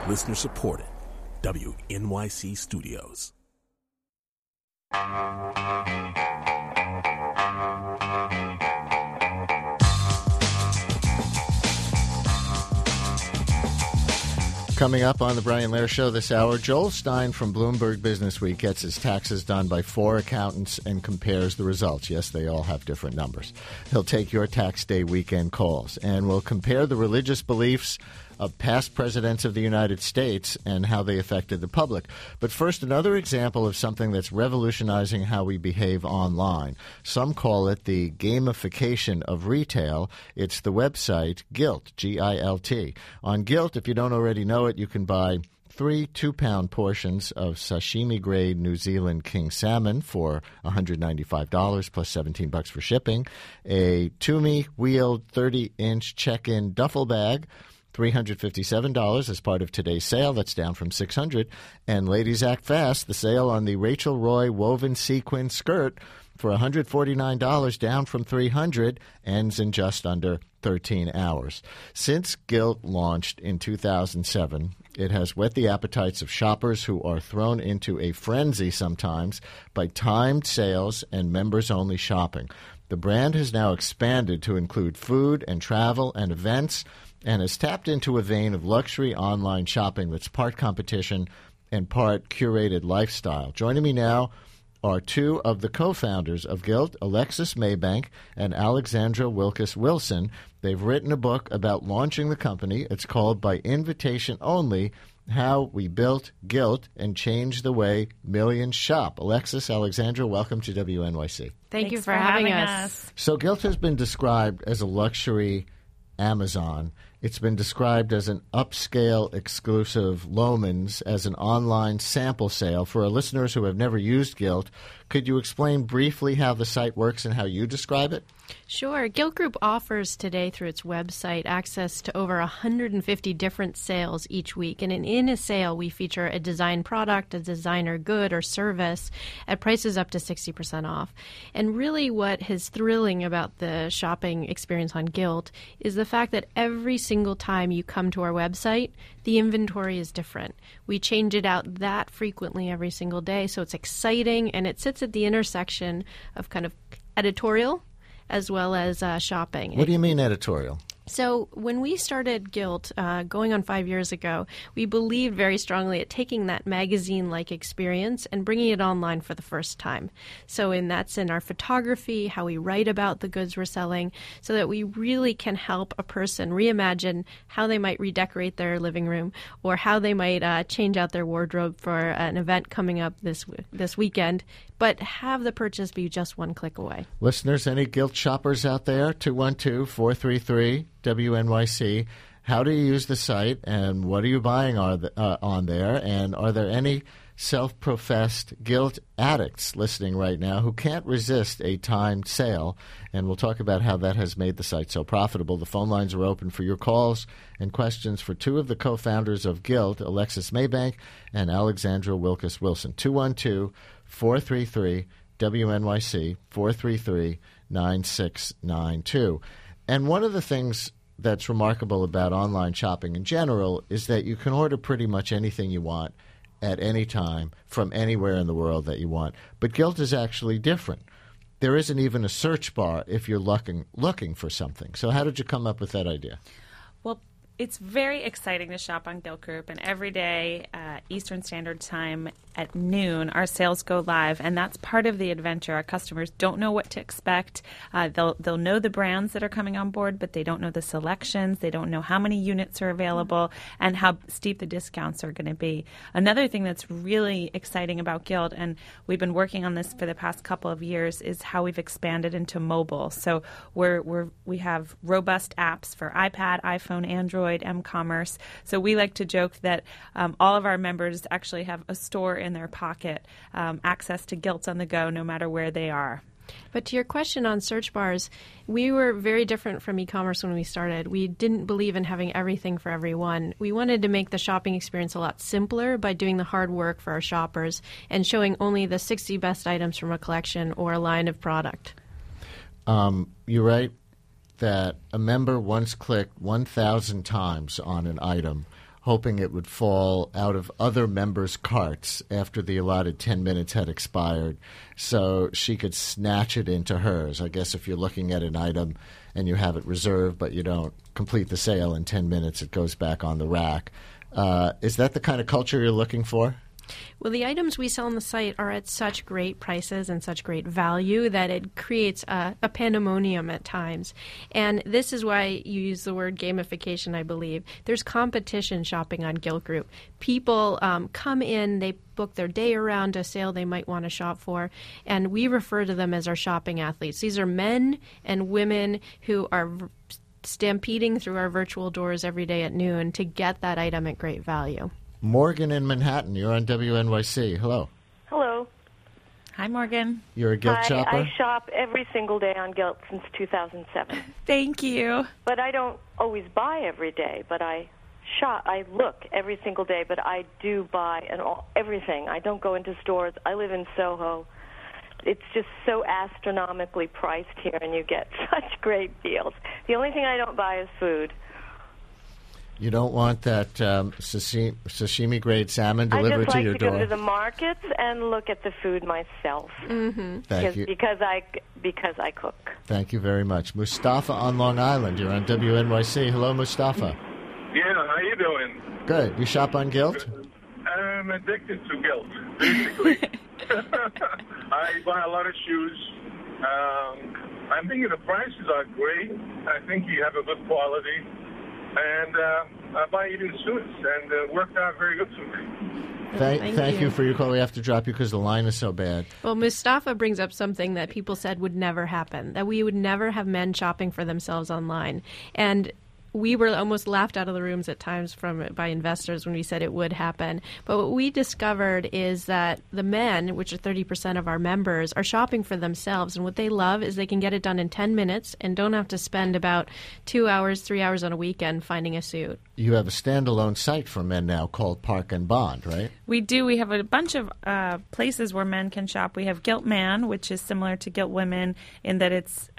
Listener supported. WNYC Studios. Coming up on the Brian Lehrer Show this hour, Joel Stein from Bloomberg Business Week gets his taxes done by 4 accountants and compares the results. Yes, they all have different numbers. He'll take your tax day weekend calls, and we'll compare the religious beliefs of past presidents of the United States and how they affected the public. But first, another example of something that's revolutionizing how we behave online. Some call it the gamification of retail. It's the website Gilt, G-I-L-T. On Gilt, if you don't already know it, you can buy 3 2-pound portions of sashimi-grade New Zealand king salmon for $195 plus $17 for shipping, a Tumi wheeled 30-inch check-in duffel bag, $357 as part of today's sale. That's down from $600. And ladies, act fast. The sale on the Rachel Roy woven sequin skirt for $149, down from $300, ends in just under 13 hours. Since Gilt launched in 2007, it has whet the appetites of shoppers who are thrown into a frenzy sometimes by timed sales and members-only shopping. The brand has now expanded to include food and travel and events, and has tapped into a vein of luxury online shopping that's part competition and part curated lifestyle. Joining me now are 2 of the co-founders of Gilt, Alexis Maybank and Alexandra Wilkes Wilson. They've written a book about launching the company. It's called By Invitation Only, How We Built Gilt and Changed the Way Millions Shop. Alexis, Alexandra, welcome to WNYC. Thanks you for having us. So Gilt has been described as a luxury Amazon. It's been described as an upscale exclusive Loehmann's, as an online sample sale. For our listeners who have never used Gilt, could you explain briefly how the site works and how you describe it? Sure. Gilt Group offers today through its website access to over 150 different sales each week. And in a sale, we feature a design product, a designer good or service at prices up to 60% off. And really what is thrilling about the shopping experience on Gilt is the fact that every single time you come to our website, the inventory is different. We change it out that frequently every single day, so it's exciting, and it sits at the intersection of kind of editorial as well as shopping. What do you mean editorial? So when we started Gilt, going on 5 years ago, we believed very strongly at taking that magazine-like experience and bringing it online for the first time. So that's in our photography, how we write about the goods we're selling, so that we really can help a person reimagine how they might redecorate their living room or how they might change out their wardrobe for an event coming up this weekend, but have the purchase be just one click away. Listeners, any Gilt shoppers out there? 212-433-WNYC. How do you use the site, and what are you buying on there? And are there any self-professed Gilt addicts listening right now who can't resist a timed sale? And we'll talk about how that has made the site so profitable. The phone lines are open for your calls and questions for 2 of the co-founders of Gilt, Alexis Maybank and Alexandra Wilkes Wilson. 212-433-WNYC, 433-9692. And one of the things that's remarkable about online shopping in general is that you can order pretty much anything you want at any time from anywhere in the world that you want. But Gilt is actually different. There isn't even a search bar if you're looking for something. So how did you come up with that idea? Well, it's very exciting to shop on Gilt Group, and every day, Eastern Standard Time at noon, our sales go live, and that's part of the adventure. Our customers don't know what to expect. They'll know the brands that are coming on board, but they don't know the selections. They don't know how many units are available and how steep the discounts are going to be. Another thing that's really exciting about Gilt, and we've been working on this for the past couple of years, is how we've expanded into mobile. So we have robust apps for iPad, iPhone, Android, m-commerce. So we like to joke that all of our members actually have a store in their pocket, access to Gilts on the go no matter where they are. But to your question on search bars, we were very different from e-commerce when we started. We didn't believe in having everything for everyone. We wanted to make the shopping experience a lot simpler by doing the hard work for our shoppers and showing only the 60 best items from a collection or a line of product. You're right that a member once clicked 1,000 times on an item hoping it would fall out of other members' carts after the allotted 10 minutes had expired so she could snatch it into hers. I guess if you're looking at an item and you have it reserved but you don't complete the sale in 10 minutes, it goes back on the rack. Is that the kind of culture you're looking for? Well, the items we sell on the site are at such great prices and such great value that it creates a pandemonium at times. And this is why you use the word gamification, I believe. There's competition shopping on Gilt Group. People come in, they book their day around a sale they might want to shop for, and we refer to them as our shopping athletes. These are men and women who are stampeding through our virtual doors every day at noon to get that item at great value. Morgan in Manhattan, you're on WNYC. Hello. Hello. Hi, Morgan. You're a Gilt shopper? I shop every single day on Gilt since 2007. Thank you. But I don't always buy every day, but I shop. I look every single day, but I do buy everything. I don't go into stores. I live in Soho. It's just so astronomically priced here, and you get such great deals. The only thing I don't buy is food. You don't want that sashimi-grade salmon delivered to your door? I just like to go to the markets and look at the food myself. Mm-hmm. Thank you. Because I cook. Thank you very much. Mustafa on Long Island. You're on WNYC. Hello, Mustafa. Yeah, how you doing? Good. You shop on Gilt? I'm addicted to Gilt, basically. I buy a lot of shoes. I'm thinking the prices are great. I think you have a good quality. And I buy eating suits, and it worked out very good for me. Thank you for your call. We have to drop you because the line is so bad. Well, Mustafa brings up something that people said would never happen, that we would never have men shopping for themselves online. And we were almost laughed out of the rooms at times by investors when we said it would happen. But what we discovered is that the men, which are 30% of our members, are shopping for themselves. And what they love is they can get it done in 10 minutes and don't have to spend about 2 hours, 3 hours on a weekend finding a suit. You have a standalone site for men now called Park and Bond, right? We do. We have a bunch of places where men can shop. We have Gilt Man, which is similar to Gilt Women in that it's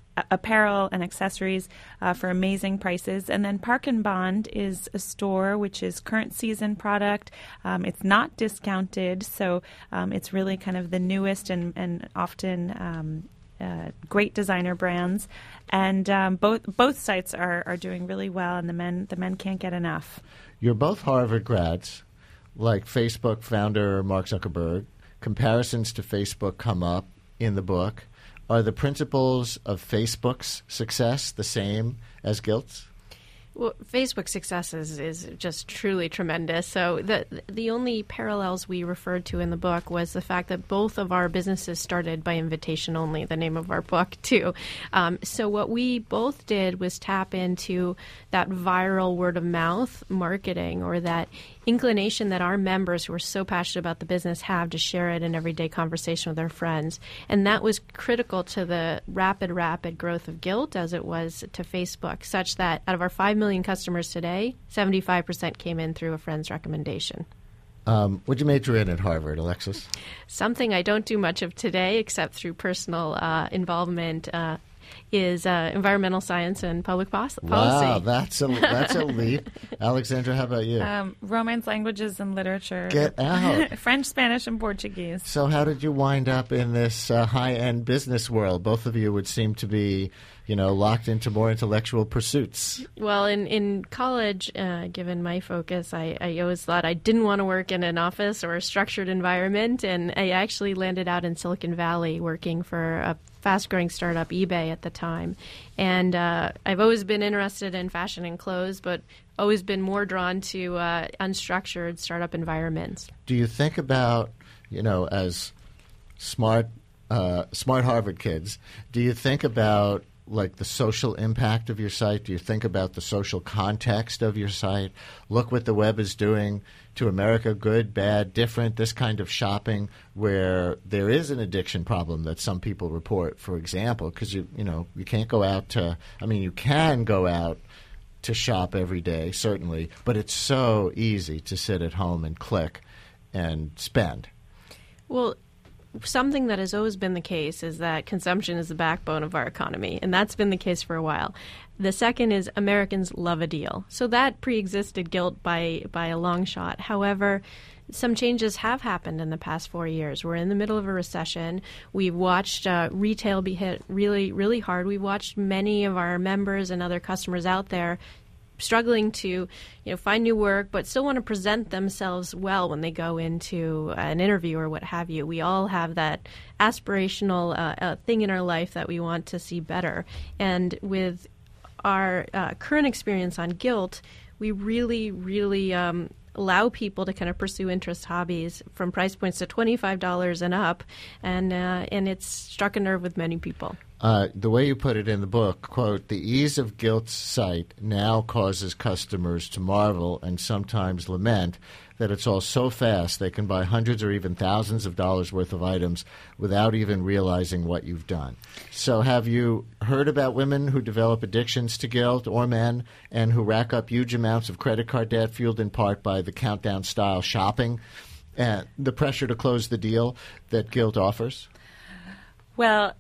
apparel and accessories for amazing prices. And then Park and Bond is a store which is current season product. It's not discounted, so it's really kind of the newest and often great designer brands. And both sites are doing really well, and the men can't get enough. You're both Harvard grads, like Facebook founder Mark Zuckerberg. Comparisons to Facebook come up in the book. Are the principles of Facebook's success the same as Gilt's? Well, Facebook's success is just truly tremendous. So the only parallels we referred to in the book was the fact that both of our businesses started by invitation only, the name of our book, too. So what we both did was tap into that viral word-of-mouth marketing, or that inclination that our members who are so passionate about the business have to share it in everyday conversation with their friends. And that was critical to the rapid growth of Gilt as it was to Facebook, such that out of our 5 million customers today, 75% came in through a friend's recommendation. What'd you major in at Harvard, Alexis? Something I don't do much of today except through personal involvement is environmental science and public policy. Wow, that's a leap. Alexandra, how about you? Romance, languages, and literature. Get out. French, Spanish, and Portuguese. So how did you wind up in this high-end business world? Both of you would seem to be, locked into more intellectual pursuits. Well, in college, given my focus, I always thought I didn't want to work in an office or a structured environment, and I actually landed out in Silicon Valley working for a fast-growing startup, eBay, at the time. And I've always been interested in fashion and clothes, but always been more drawn to unstructured startup environments. Do you think about, as smart Harvard kids, do you think about like the social impact of your site? Do you think about the social context of your site? Look what the web is doing to America, good, bad, different, this kind of shopping where there is an addiction problem that some people report, for example, because you can't go out you can go out to shop every day, certainly, but it's so easy to sit at home and click and spend. Well, something that has always been the case is that consumption is the backbone of our economy, and that's been the case for a while. The second is Americans love a deal. So that pre-existed Gilt by a long shot. However, some changes have happened in the past 4 years. We're in the middle of a recession. We've watched retail be hit really, really hard. We've watched many of our members and other customers out there struggling to, find new work, but still want to present themselves well when they go into an interview or what have you. We all have that aspirational thing in our life that we want to see better. And with our current experience on Gilt, we really, really allow people to kind of pursue interest hobbies from price points to $25 and up, and it's struck a nerve with many people. The way you put it in the book, quote, the ease of Gilt's site now causes customers to marvel and sometimes lament that it's all so fast they can buy hundreds or even thousands of dollars worth of items without even realizing what you've done. So have you heard about women who develop addictions to Gilt, or men, and who rack up huge amounts of credit card debt fueled in part by the countdown-style shopping and the pressure to close the deal that Gilt offers? Well,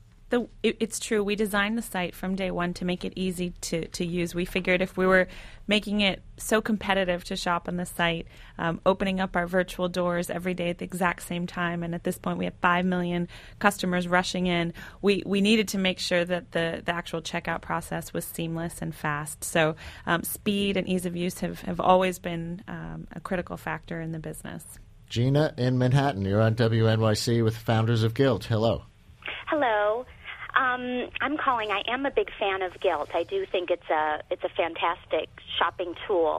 it's true. We designed the site from day one to make it easy to use. We figured if we were making it so competitive to shop on the site, opening up our virtual doors every day at the exact same time, and at this point we have 5 million customers rushing in, we needed to make sure that the actual checkout process was seamless and fast. So speed and ease of use have always been a critical factor in the business. Gina in Manhattan, you're on WNYC with the founders of Gilt. Hello. Hello. I'm calling. I am a big fan of Gilt. I do think it's a fantastic shopping tool.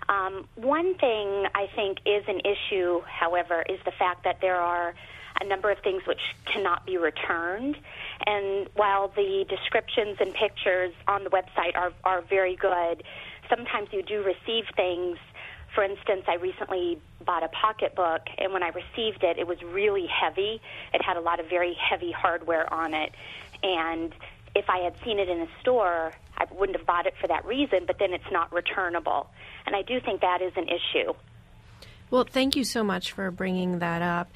One thing I think is an issue, however, is the fact that there are a number of things which cannot be returned. And while the descriptions and pictures on the website are very good, sometimes you do receive things. For instance, I recently bought a pocketbook, and when I received it, it was really heavy. It had a lot of very heavy hardware on it. And if I had seen it in a store, I wouldn't have bought it for that reason, but then it's not returnable. And I do think that is an issue. Well, thank you so much for bringing that up.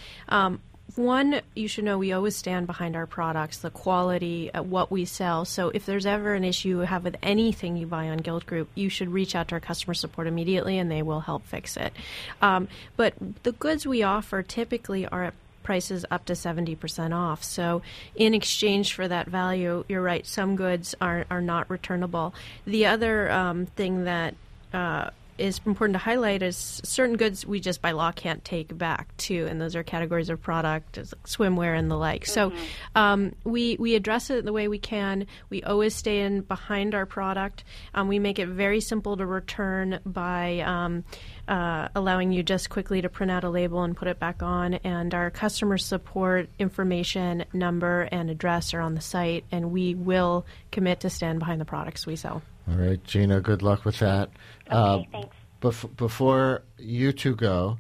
One, you should know we always stand behind our products, the quality, what we sell. So if there's ever an issue you have with anything you buy on Gilt Group, you should reach out to our customer support immediately, and they will help fix it. But the goods we offer typically are at prices up to 70% off. So in exchange for that value, you're right, some goods are not returnable. The other thing that is important to highlight is certain goods we just by law can't take back too, and those are categories of product, swimwear and the like. So we address it the way we can. We always stay in behind our product. We make it very simple to return by allowing you just quickly to print out a label and put it back on, and our customer support information, number, and address are on the site, and we will commit to stand behind the products we sell. All right, Gina, good luck with that. Okay, thanks. Before you two go,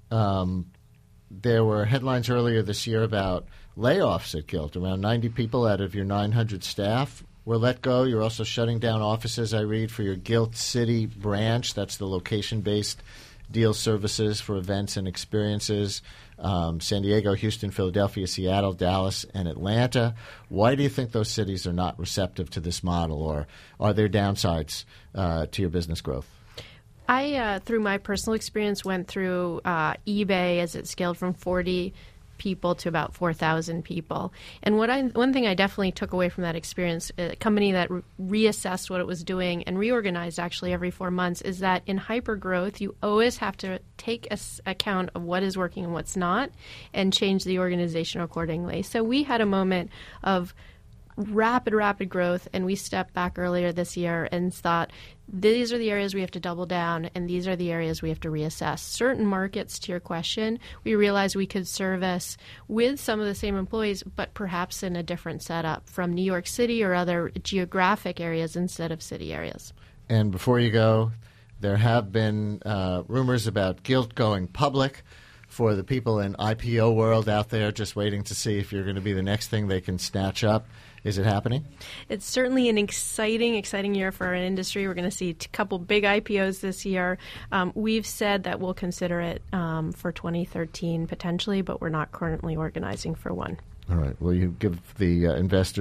there were headlines earlier this year about layoffs at Gilt. Around 90 people out of your 900 staff were let go. You're also shutting down offices, I read, for your Gilt City branch. That's the location-based deal services for events and experiences. San Diego, Houston, Philadelphia, Seattle, Dallas, and Atlanta. Why do you think those cities are not receptive to this model, or are there downsides to your business growth? I, through my personal experience, went through eBay as it scaled from 40 people to about 4,000 people. And one thing I definitely took away from that experience, a company that reassessed what it was doing and reorganized actually every 4 months, is that in hypergrowth, you always have to take account of what is working and what's not and change the organization accordingly. So we had a moment of rapid growth, and we stepped back earlier this year and thought, these are the areas we have to double down, and these are the areas we have to reassess. Certain markets, to your question, we realized we could service with some of the same employees, but perhaps in a different setup from New York City or other geographic areas instead of city areas. And before you go, there have been rumors about Gilt going public. For the people in IPO world out there just waiting to see if you're going to be the next thing they can snatch up. Is it happening? It's certainly an exciting year for our industry. We're going to see a couple big IPOs this year. We've said that we'll consider it for 2013 potentially, but we're not currently organizing for one. All right. Will you give the investors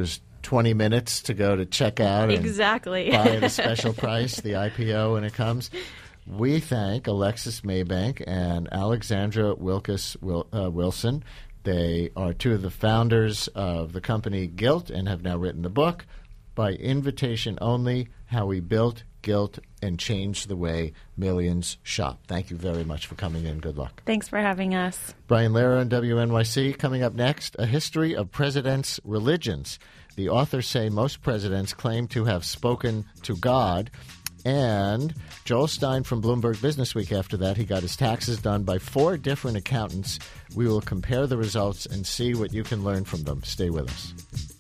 20 minutes to go to check out and exactly. buy at a special price, the IPO, when it comes. We thank Alexis Maybank and Alexandra Wilson. They are two of the founders of the company Gilt and have now written the book, By Invitation Only, How We Built, Gilt, and Changed the Way Millions Shop. Thank you very much for coming in. Good luck. Thanks for having us. Brian Lehrer on WNYC. Coming up next, a history of presidents' religions. The authors say most presidents claim to have spoken to God. And Joel Stein from Bloomberg Businessweek after that. He got his taxes done by 4 different accountants. We will compare the results and see what you can learn from them. Stay with us.